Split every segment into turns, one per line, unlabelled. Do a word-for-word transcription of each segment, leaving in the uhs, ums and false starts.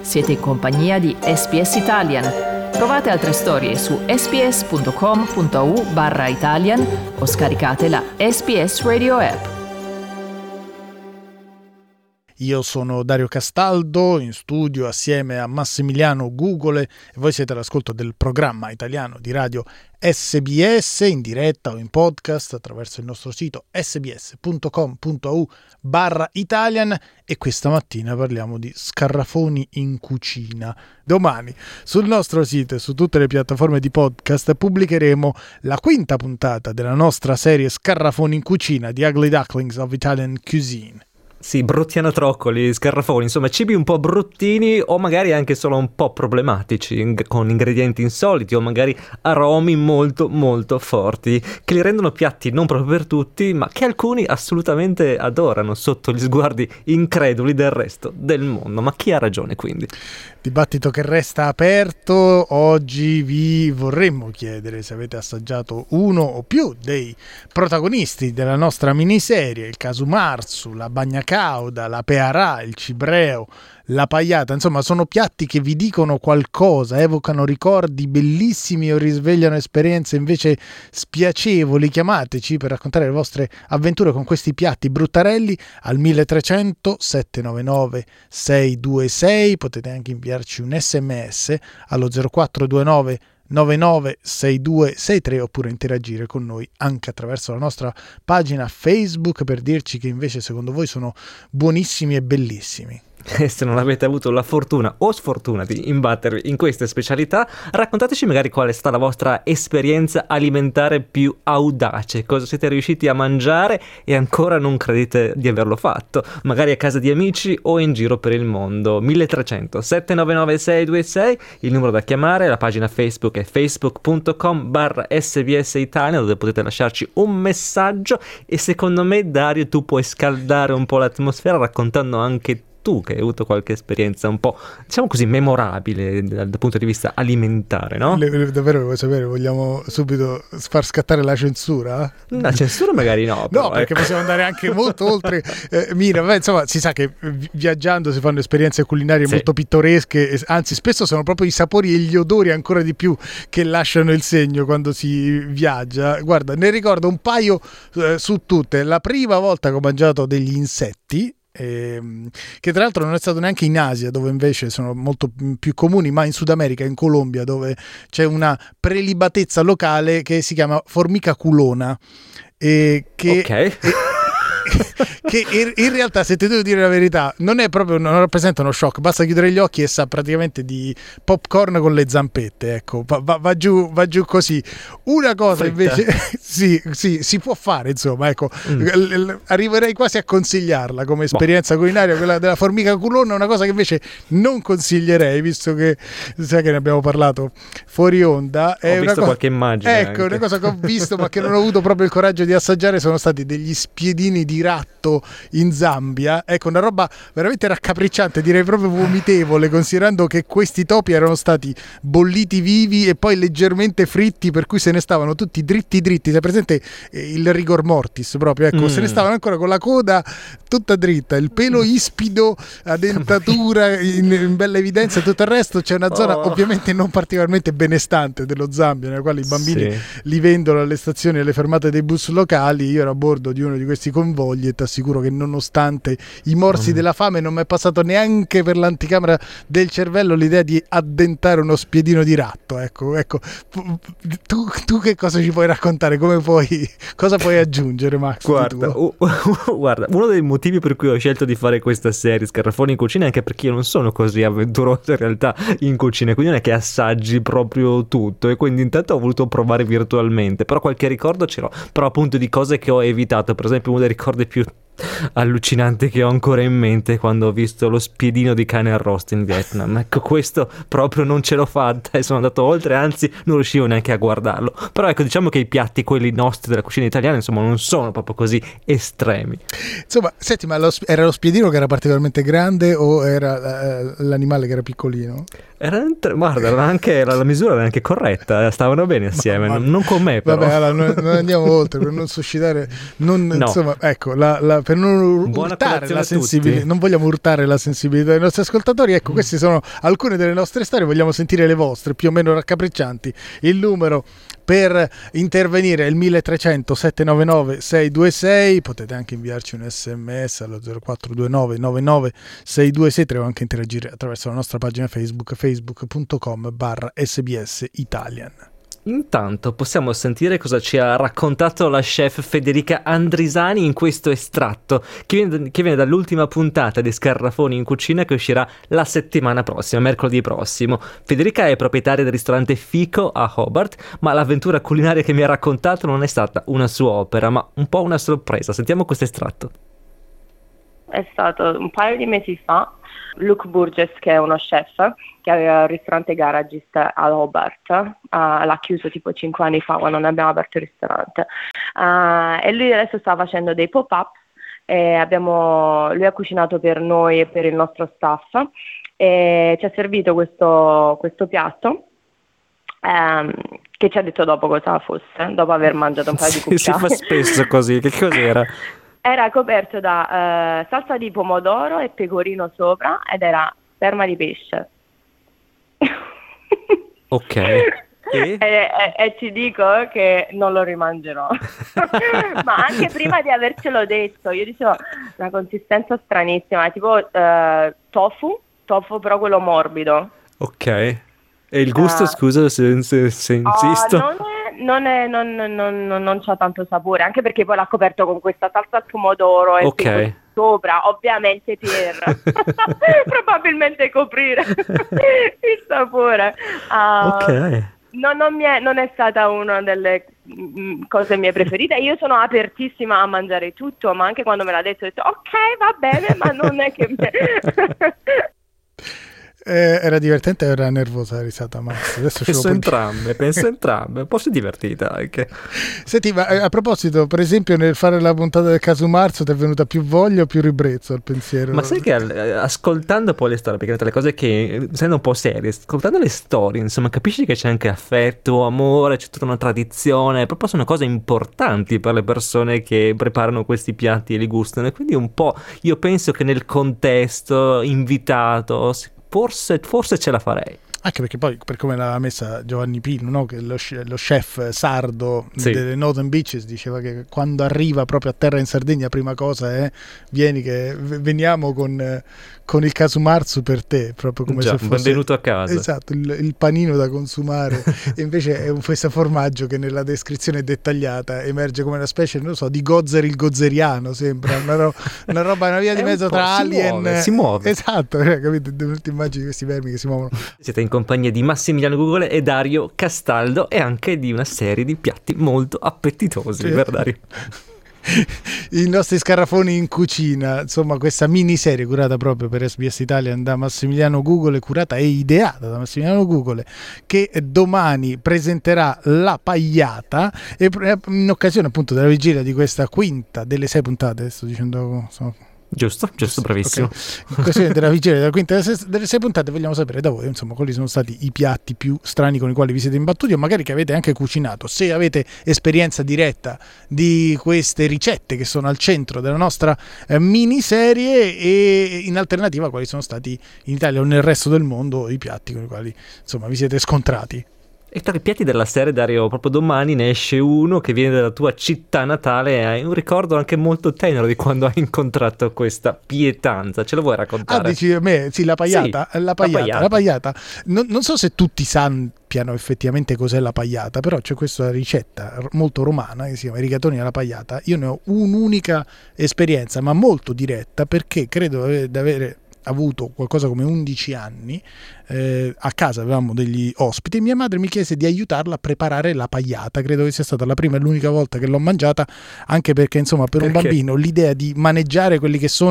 Siete in compagnia di S B S Italian. Trovate altre storie su sbs.com.au barra Italian o scaricate la S B S Radio app.
Io sono Dario Castaldo, in studio assieme a Massimiliano Gugole, e voi siete all'ascolto del programma italiano di radio S B S, in diretta o in podcast attraverso il nostro sito sbs.com.au barra Italian, e questa mattina parliamo di scarrafoni in cucina. Domani sul nostro sito e su tutte le piattaforme di podcast pubblicheremo la quinta puntata della nostra serie Scarrafoni in cucina, The Ugly Ducklings of Italian Cuisine.
Sì, bruttianotroccoli, scarrafoni, insomma cibi un po' bruttini o magari anche solo un po' problematici, con ingredienti insoliti o magari aromi molto molto forti, che li rendono piatti non proprio per tutti, ma che alcuni assolutamente adorano sotto gli sguardi increduli del resto del mondo. Ma chi ha ragione, quindi?
Dibattito che resta aperto. Oggi vi vorremmo chiedere se avete assaggiato uno o più dei protagonisti della nostra miniserie: il casu marzu, la bagna cauda, la pearà, il cibreo, la paiata. Insomma, sono piatti che vi dicono qualcosa, evocano ricordi bellissimi o risvegliano esperienze invece spiacevoli. Chiamateci per raccontare le vostre avventure con questi piatti bruttarelli al milletrecento sette nove nove sei due sei. Potete anche inviarci un sms allo zero quattro due nove nove nove sei due sei tre oppure interagire con noi anche attraverso la nostra pagina Facebook per dirci che invece secondo voi sono buonissimi e bellissimi.
E se non avete avuto la fortuna o sfortuna di imbattervi in queste specialità, raccontateci magari qual è stata la vostra esperienza alimentare più audace, cosa siete riusciti a mangiare e ancora non credete di averlo fatto, magari a casa di amici o in giro per il mondo. milletrecento sette nove nove sei due sei, il numero da chiamare, la pagina Facebook è facebook.com barra sbs Italia, dove potete lasciarci un messaggio. E secondo me, Dario, tu puoi scaldare un po' l'atmosfera raccontando anche tu che hai avuto qualche esperienza un po', diciamo così, memorabile dal, dal punto di vista alimentare, no?
Le, le, davvero vuoi sapere? Vogliamo subito far scattare la censura?
La censura magari no. Però,
no, perché
ecco.
possiamo andare anche molto oltre. Eh, Mira, beh, insomma, si sa che viaggiando si fanno esperienze culinarie sì. molto pittoresche, anzi spesso sono proprio i sapori e gli odori ancora di più che lasciano il segno quando si viaggia. Guarda, ne ricordo un paio eh, su tutte. La prima volta che ho mangiato degli insetti, Eh, che tra l'altro non è stato neanche in Asia, dove invece sono molto più comuni, ma in Sud America, in Colombia, dove c'è una prelibatezza locale che si chiama formica culona, e che
okay.
e, che in, in realtà, se ti devo dire la verità, non è proprio, non rappresenta uno shock, basta chiudere gli occhi e sa praticamente di popcorn con le zampette, ecco, va, va, va giù va giù così. Una cosa Fritta. invece sì, sì, si può fare, insomma, ecco, mm. l- l- arriverei quasi a consigliarla come esperienza boh. culinaria, quella della formica culona. Una cosa che invece non consiglierei, visto che sai che ne abbiamo parlato fuori onda. È
ho
una
visto
cosa,
qualche immagine
ecco,
anche.
Una cosa che ho visto ma che non ho avuto proprio il coraggio di assaggiare sono stati degli spiedini di ratto in Zambia. Ecco, una roba veramente raccapricciante, direi proprio vomitevole, considerando che questi topi erano stati bolliti vivi e poi leggermente fritti, per cui se ne stavano tutti dritti dritti. Sei presente eh, il rigor mortis proprio, ecco, mm. se ne stavano ancora con la coda tutta dritta, il pelo ispido, a dentatura in, in bella evidenza, tutto il resto. C'è una zona oh. ovviamente non particolarmente benestante dello Zambia, nella quale i bambini sì. li vendono alle stazioni e alle fermate dei bus locali. Io ero a bordo di uno di questi convogli e ti assicuro che nonostante i morsi mm. della fame non mi è passato neanche per l'anticamera del cervello l'idea di addentare uno spiedino di ratto. Ecco, ecco. Tu, tu che cosa ci puoi raccontare? Come puoi, cosa puoi aggiungere, Max?
Guarda, uh, uh, guarda, uno dei motivi per cui ho scelto di fare questa serie Scarrafoni in cucina è anche perché io non sono così avventuroso in realtà in cucina, quindi non è che assaggi proprio tutto, e quindi intanto ho voluto provare virtualmente, però qualche ricordo ce l'ho, però appunto di cose che ho evitato. Per esempio, uno dei ricordi più allucinante che ho ancora in mente quando ho visto lo spiedino di cane arrosto in Vietnam. Ecco, questo proprio non ce l'ho fatta e sono andato oltre, anzi non riuscivo neanche a guardarlo. Però ecco, diciamo che i piatti, quelli nostri della cucina italiana, insomma, non sono proprio così estremi.
Insomma, senti, ma lo, era lo spiedino che era particolarmente grande o era eh, l'animale che era piccolino?
Erano tre, guarda, era anche, la, la misura era anche corretta, stavano bene assieme, ma, ma, non con me però.
Vabbè, allora, non, non andiamo oltre per non suscitare, non, no. insomma, ecco, la, la, per non
Buona
urtare la sensibilità, non vogliamo urtare la sensibilità dei nostri ascoltatori. Ecco, mm. queste sono alcune delle nostre storie, vogliamo sentire le vostre, più o meno raccapriccianti. Il numero per intervenire è il mille trecento sette nove nove sei due sei, potete anche inviarci un sms allo zero quattro due nove nove nove sei due sei tre o anche interagire attraverso la nostra pagina Facebook, facebook punto com barra sbs Italian.
Intanto possiamo sentire cosa ci ha raccontato la chef Federica Andrisani in questo estratto che viene, che viene dall'ultima puntata di Scarrafoni in Cucina, che uscirà la settimana prossima, mercoledì prossimo. Federica è proprietaria del ristorante Fico a Hobart, ma l'avventura culinaria che mi ha raccontato non è stata una sua opera, ma un po' una sorpresa. Sentiamo questo estratto.
È stato un paio di mesi fa. Luke Burgess, che è uno chef che aveva il ristorante Garagist a Hobart, uh, l'ha chiuso tipo cinque anni fa quando noi abbiamo aperto il ristorante, uh, e lui adesso sta facendo dei pop-up e abbiamo, lui ha cucinato per noi e per il nostro staff e ci ha servito questo, questo piatto um, che ci ha detto dopo cosa fosse, dopo aver mangiato un paio di cucchiai.
Si fa spesso così, che cos'era?
Era coperto da uh, salsa di pomodoro e pecorino sopra ed era sperma di pesce.
Ok. E?
E, e, e ti dico che non lo rimangerò. Ma anche prima di avercelo detto, io dicevo una consistenza stranissima, tipo uh, tofu, tofu però quello morbido.
Ok. E il gusto, uh, scusa se, se, se insisto.
Uh, non è Non, è, non, non, non, non c'ha tanto sapore, anche perché poi l'ha coperto con questa salsa al pomodoro e
okay.
sopra, ovviamente per probabilmente coprire il sapore. Uh,
ok.
No, non, mi è, non è stata una delle mh, cose mie preferite. Io sono apertissima a mangiare tutto, ma anche quando me l'ha detto ho detto ok, va bene, ma non è che mi...
Eh, era divertente o era nervosa la risata, Max? Adesso
penso entrambe, penso entrambe, un po' si è divertita anche.
Senti, ma a proposito, per esempio nel fare la puntata del caso Marzo ti è venuta più voglia o più ribrezzo al pensiero?
Ma sai che ascoltando poi le storie, perché tra le cose che essendo un po' serie, ascoltando le storie, insomma, capisci che c'è anche affetto, amore, c'è tutta una tradizione, proprio sono cose importanti per le persone che preparano questi piatti e li gustano, e quindi un po' io penso che nel contesto invitato Forse, forse ce la farei.
Anche perché poi, per come l'ha messa Giovanni Pino, no? Che lo, lo chef sardo sì. delle Northern Beaches diceva che quando arriva proprio a terra in Sardegna, prima cosa è vieni che veniamo con, con il casumarzu per te, proprio come
Già,
se fosse
benvenuto a casa.
Esatto, il, il panino da consumare. E invece è un, questo formaggio che nella descrizione dettagliata emerge come una specie, non so, di gozzer il gozzeriano, sembra una, ro- una roba, una via di mezzo tra
si
alien.
Muove, si muove.
Esatto, capito? Ti immagini questi vermi che si muovono.
Siete in compagnia di Massimiliano Gugole e Dario Castaldo e anche di una serie di piatti molto appetitosi, sì. Per Dario.
I nostri scarrafoni in cucina, insomma, questa miniserie curata proprio per S B S Italian da Massimiliano Gugole, curata e ideata da Massimiliano Gugole, che domani presenterà la pagliata e in occasione appunto della vigilia di questa quinta delle sei puntate, sto dicendo so,
Giusto, giusto, bravissimo.
Okay. In questione della vigilia della quinta delle sei puntate vogliamo sapere da voi, insomma, quali sono stati i piatti più strani con i quali vi siete imbattuti o magari che avete anche cucinato. Se avete esperienza diretta di queste ricette che sono al centro della nostra eh, miniserie, e in alternativa quali sono stati in Italia o nel resto del mondo i piatti con i quali insomma vi siete scontrati.
E tra i piatti della serie, Dario, proprio domani ne esce uno che viene dalla tua città natale e hai un ricordo anche molto tenero di quando hai incontrato questa pietanza. Ce lo vuoi raccontare?
Ah, dici a me? Sì, la pagliata.
Sì,
la pagliata. La pagliata. La pagliata. Non, non so se tutti sappiano effettivamente cos'è la pagliata, però c'è questa ricetta molto romana che si chiama rigatoni alla pagliata. Io ne ho un'unica esperienza, ma molto diretta, perché credo di avere avuto qualcosa come undici anni, eh, a casa avevamo degli ospiti e mia madre mi chiese di aiutarla a preparare la pagliata. Credo che sia stata la prima e l'unica volta che l'ho mangiata, anche perché insomma per perché? un bambino l'idea di maneggiare quelli che sono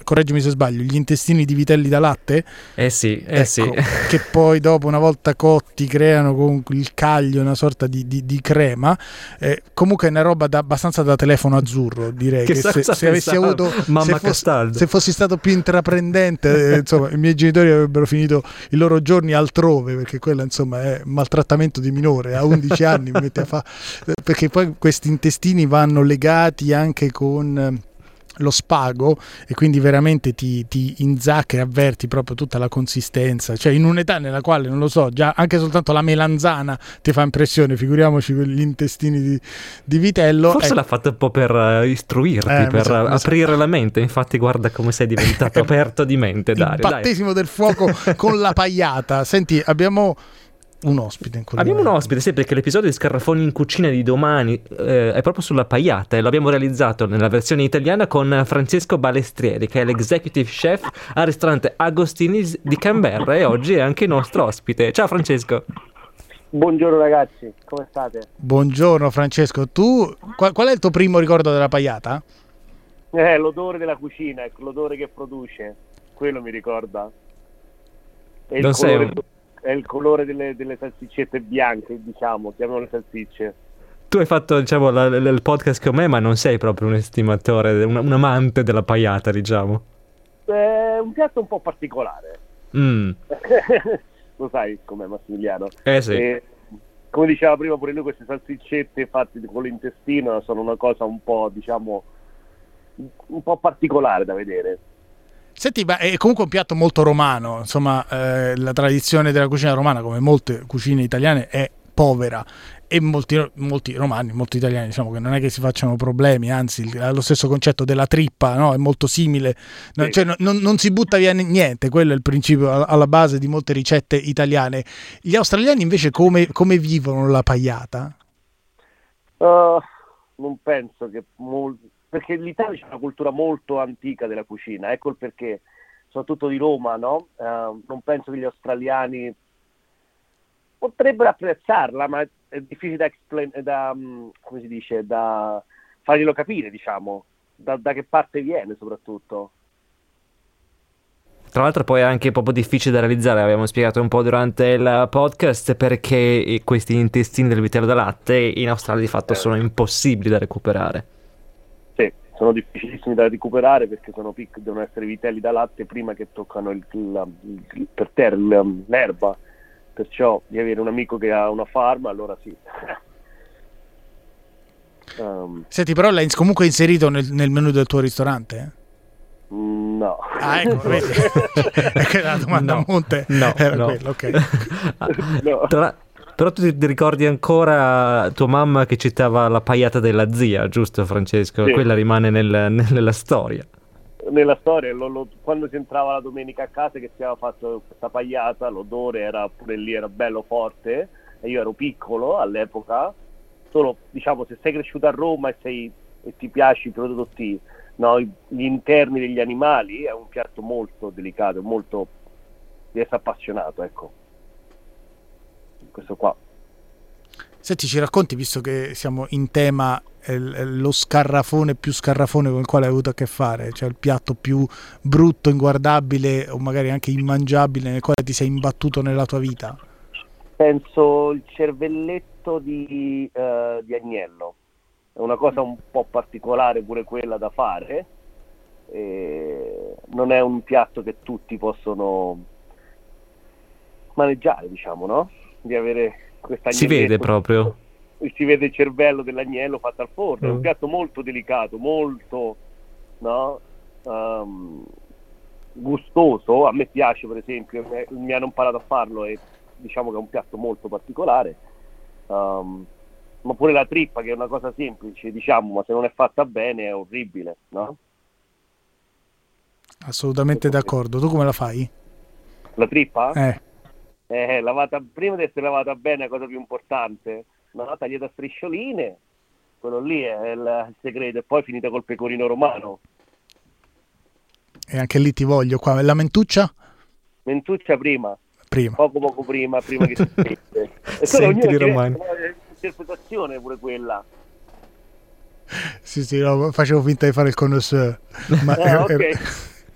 correggimi se sbaglio, gli intestini di vitelli da latte.
Eh sì, eh
ecco,
sì.
Che poi dopo, una volta cotti, creano con il caglio una sorta di, di, di crema. Eh, comunque è una roba da, abbastanza da telefono azzurro, direi. Che, che se, se avessi avuto
Mamma
se, fossi,
Castaldo.
se fossi stato più intraprendente, eh, insomma, i miei genitori avrebbero finito i loro giorni altrove, perché quella insomma è maltrattamento di minore. A undici anni mi metti a fa perché poi questi intestini vanno legati anche con lo spago e quindi veramente ti, ti inzacca e avverti proprio tutta la consistenza, cioè in un'età nella quale, non lo so, già anche soltanto la melanzana ti fa impressione, figuriamoci con gli intestini di, di vitello.
Forse
eh.
l'ha fatto un po' per uh, istruirti,
eh,
per
so,
aprire
so.
la mente, infatti guarda come sei diventato aperto di mente, Dario.
Il battesimo dai. del fuoco con la pagliata. Senti, abbiamo un ospite in
Abbiamo momento. un ospite, sì, perché l'episodio di Scarafoni in cucina di domani eh, è proprio sulla pagliata e lo abbiamo realizzato nella versione italiana con Francesco Balestrieri, che è l'executive chef al ristorante Agostini's di Canberra e oggi è anche il nostro ospite. Ciao Francesco.
Buongiorno ragazzi, come state?
Buongiorno Francesco, tu qual, qual è il tuo primo ricordo della pagliata?
Eh, l'odore della cucina, ecco, l'odore che produce, quello mi ricorda. E
non
il
sei
colore...
un...
è il colore delle, delle salsiccette bianche, diciamo, chiamano le salsicce.
Tu hai fatto, diciamo, la, la, il podcast con me, ma non sei proprio un estimatore, un, un amante della pagliata, diciamo.
È un piatto un po' particolare.
Mm.
Lo sai com'è Massimiliano?
Eh sì.
E, come diceva prima pure lui, queste salsiccette fatte con l'intestino sono una cosa un po', diciamo, un po' particolare da vedere.
Senti, ma è comunque un piatto molto romano, insomma, eh, la tradizione della cucina romana, come molte cucine italiane, è povera e molti, molti romani, molti italiani, diciamo che non è che si facciano problemi, anzi, lo stesso concetto della trippa, no? È molto simile, no?
Sì.
Cioè, no, non, non si butta via niente, quello è il principio alla base di molte ricette italiane. Gli australiani invece come, come vivono la pagliata?
Uh, non penso che molti... perché l'Italia ha una cultura molto antica della cucina, ecco il perché, soprattutto di Roma, no? Uh, non penso che gli australiani potrebbero apprezzarla, ma è difficile da, explain, da um, come si dice, da farglielo capire, diciamo, da, da che parte viene soprattutto.
Tra l'altro poi è anche proprio difficile da realizzare, abbiamo spiegato un po' durante il podcast, perché questi intestini del vitello da latte in Australia di fatto
eh.
sono impossibili da recuperare.
Sì, sono difficilissimi da recuperare perché sono piccoli, devono essere vitelli da latte prima che toccano il, il, il, per terra il, l'erba, perciò di avere un amico che ha una farm, allora sì. um,
Senti, però l'hai comunque inserito nel, nel menù del tuo ristorante?
No.
Ah, ecco, vedi. Perché la domanda
no,
a monte
no,
era
no.
quella, ok.
No.
Tra... Però tu ti ricordi ancora tua mamma che citava la pagliata della zia, giusto Francesco?
Sì.
Quella rimane nel, nella storia.
Nella storia, lo, lo, quando si entrava la domenica a casa che si aveva fatto questa pagliata, l'odore era pure lì, era bello forte, e io ero piccolo all'epoca, solo diciamo se sei cresciuto a Roma e, sei, e ti piace i prodotti, no, gli interni degli animali, è un piatto molto delicato, molto, devi essere appassionato, ecco. Questo qua.
Senti, ci racconti, visto che siamo in tema, eh, lo scarrafone più scarrafone con il quale hai avuto a che fare, cioè il piatto più brutto, inguardabile o magari anche immangiabile nel quale ti sei imbattuto nella tua vita?
Penso il cervelletto di, uh, di agnello, è una cosa un po' particolare pure quella da fare, e non è un piatto che tutti possono maneggiare, diciamo, no? Di avere questa
si vede proprio
si vede il cervello dell'agnello fatto al forno, mm. È un piatto molto delicato, molto, no? Um, gustoso, a me piace, per esempio, mi hanno imparato a farlo e diciamo che è un piatto molto particolare, um, ma pure la trippa, che è una cosa semplice, diciamo, ma se non è fatta bene è orribile, no?
Assolutamente d'accordo. Tu come la fai?
La trippa?
Eh.
Eh, lavata, prima di essere lavata bene, la cosa più importante, no? Tagliata a striscioline, quello lì è il, il segreto, e poi finita col pecorino romano.
E anche lì ti voglio qua. La mentuccia?
Mentuccia prima.
Prima.
Poco poco prima, prima che si mette. E
senti di
romano. Interpretazione pure quella.
Sì, sì, no, facevo finta di fare il connoisseur. Ma
ah,
è,
okay.
è,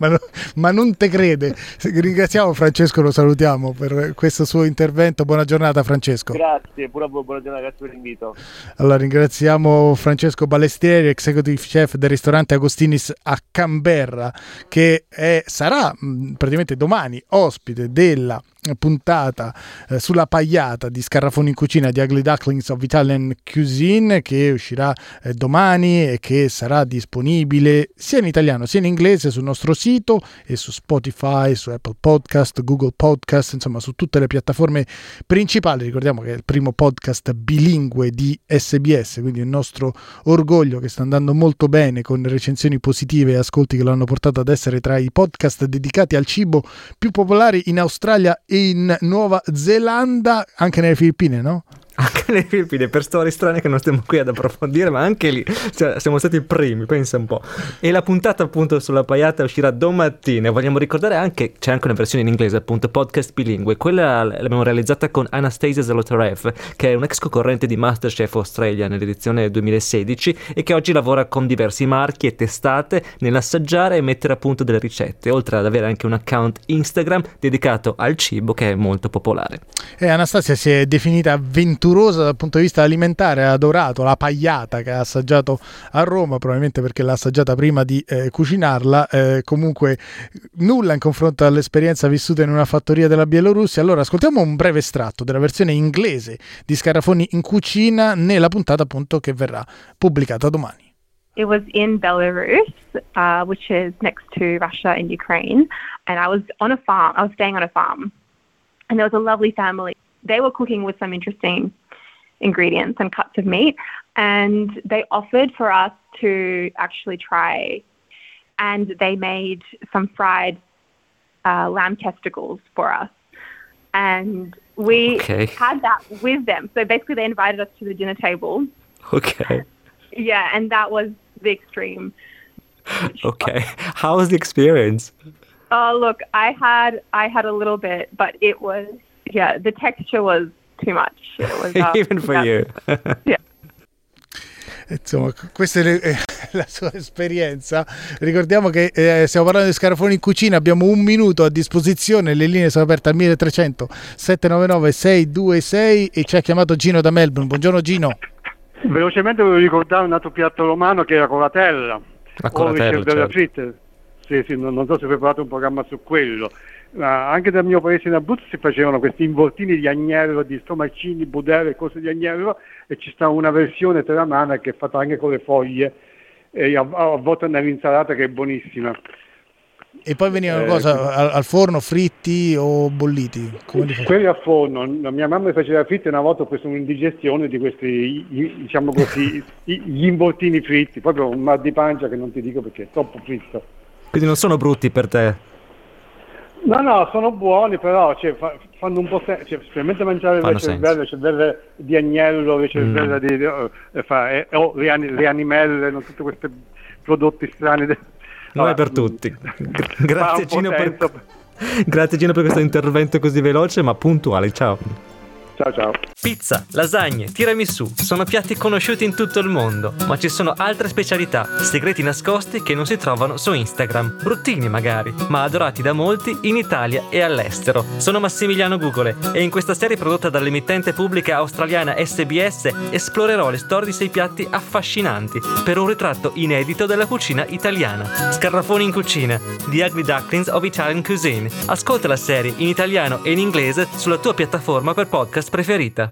ma, no, ma non te crede. Ringraziamo Francesco, lo salutiamo per questo suo intervento. Buona giornata Francesco.
Grazie, pure a voi, buona giornata, grazie per l'invito.
Allora ringraziamo Francesco Ballestieri, executive chef del ristorante Agostinis a Canberra, che è, sarà mh, praticamente domani ospite della puntata eh, sulla pagliata di Scarrafoni in cucina di Ugly Ducklings of Italian Cuisine, che uscirà eh, domani e che sarà disponibile sia in italiano sia in inglese sul nostro sito e su Spotify, su Apple Podcast, Google Podcast, insomma su tutte le piattaforme principali. Ricordiamo che è il primo podcast bilingue di S B S, quindi il nostro orgoglio, che sta andando molto bene con recensioni positive e ascolti che l'hanno portato ad essere tra i podcast dedicati al cibo più popolari in Australia e in Nuova Zelanda, anche nelle Filippine, no?
Anche nelle Filippine, per storie strane che non stiamo qui ad approfondire, ma anche lì cioè, siamo stati i primi, pensa un po'. E la puntata appunto sulla pagliata uscirà domattina. Vogliamo ricordare anche, c'è anche una versione in inglese, appunto podcast bilingue. Quella l'abbiamo realizzata con Anastasia Zolotarev, che è un ex concorrente di MasterChef Australia nell'edizione duemilasedici e che oggi lavora con diversi marchi e testate nell'assaggiare e mettere a punto delle ricette, oltre ad avere anche un account Instagram dedicato al cibo che è molto popolare.
E Anastasia si è definita avventurosa dal punto di vista alimentare, ha adorato la pagliata che ha assaggiato a Roma, probabilmente perché l'ha assaggiata prima di eh, cucinarla, eh, comunque nulla in confronto all'esperienza vissuta in una fattoria della Bielorussia. Allora ascoltiamo un breve estratto della versione inglese di Scarrafoni in cucina nella puntata appunto che verrà pubblicata domani.
It was in Belarus, uh, which is next to Russia and Ukraine, and I was on a farm, I was staying on a farm, and there was a lovely family. They were cooking with some interesting ingredients and cuts of meat, and they offered for us to actually try, and they made some fried uh, lamb testicles for us, and we
okay.
had that with them. So basically they invited us to the dinner table.
Okay.
Yeah, and that was the extreme.
Okay. How was the experience?
Oh, look, I had I had a little bit, but it was yeah, the texture was too much. It was, uh,
even for
yeah.
you.
Yeah.
Insomma, questa è le, la sua esperienza. Ricordiamo che eh, stiamo parlando di Scarrafoni in cucina, abbiamo un minuto a disposizione, le linee sono aperte al mille trecento sette nove nove sei due sei e ci ha chiamato Gino da Melbourne. Buongiorno Gino.
Velocemente volevo ricordare un altro piatto romano che era colatella,
la colatella,
o certo.
fritte.
Sì, sì, non, non so se hai preparato un programma su quello. Uh, anche dal mio paese in Abruzzo si facevano questi involtini di agnello, di stomacini, budelle, cose di agnello, e ci sta una versione teramana che è fatta anche con le foglie e a, a volte nell'insalata, che è buonissima.
E poi venivano
eh,
cosa al, al forno, fritti o bolliti? Come li
quelli a forno. La mia mamma mi faceva fritti, una volta ho preso un'indigestione di questi, diciamo così, gli involtini fritti, proprio un mal di pancia che non ti dico perché è troppo fritto.
Quindi non sono brutti per te?
No, no, sono buoni, però cioè, fa, fanno un po' senso, cioè, specialmente mangiare le cervelle, le cervelle di agnello, le cervelle mm. di, eh, fa, eh, oh, le, an- le animelle, non tutti questi prodotti strani. De-
non
allora,
è per tutti. Grazie Gino per... Grazie Gino per questo intervento così veloce ma puntuale. Ciao.
Ciao ciao.
Pizza, lasagne, tiramisù sono piatti conosciuti in tutto il mondo, ma ci sono altre specialità, segreti nascosti che non si trovano su Instagram, bruttini magari, ma adorati da molti in Italia e all'estero. Sono Massimiliano Gugole e in questa serie prodotta dall'emittente pubblica australiana S B S esplorerò le storie di sei piatti affascinanti per un ritratto inedito della cucina italiana. Scarrafoni in cucina, The Ugly Ducklings of Italian Cuisine. Ascolta la serie in italiano e in inglese sulla tua piattaforma per podcast preferita.